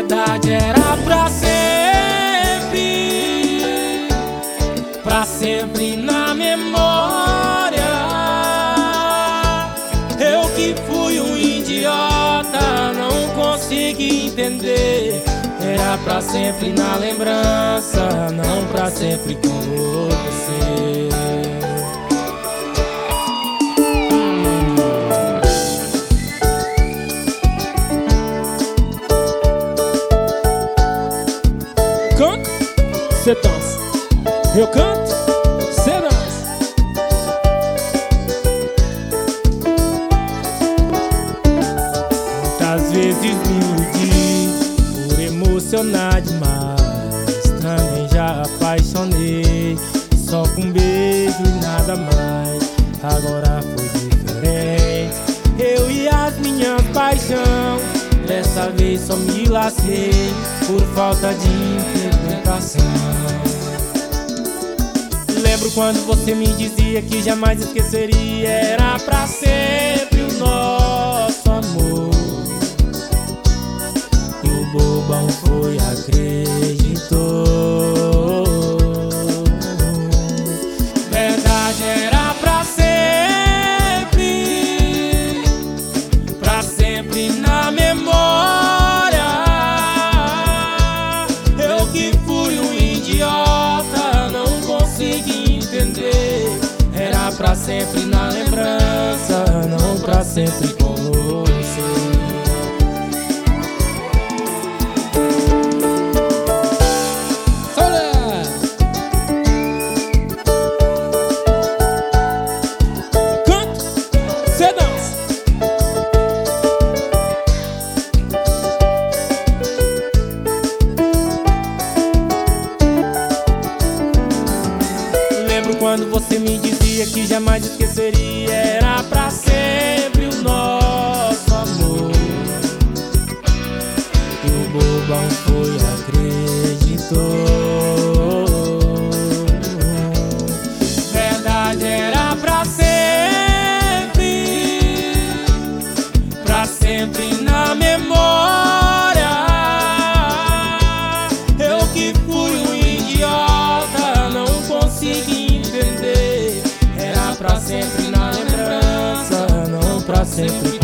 verdade era pra sempre na memória. Eu que fui um idiota, não consegui entender. Era pra sempre na lembrança, não pra sempre com você. Canto, cê dança. Eu canto, cê dança. Muitas vezes me iludi por emocionar demais. Também já apaixonei só com um beijo e nada mais. Agora foi diferente, eu e as minhas paixões. Dessa vez só me lasquei por falta de interpretação. Lembro quando você me dizia que jamais esqueceria. Era pra sempre o nosso amor. E o bobão foi, acreditou. Verdade era pra sempre na memória. Eu que fui um idiota, não consegui entender. Era pra sempre na lembrança, não pra sempre com você. Canto, cê dança. Quando você me dizia que jamais esqueceria. Era pra sempre o nosso amor. E o bobão foi, acreditou. Verdade era pra sempre na memória. Eu que fui um idiota, não consegui entender. Era pra sempre na lembrança, não pra sempre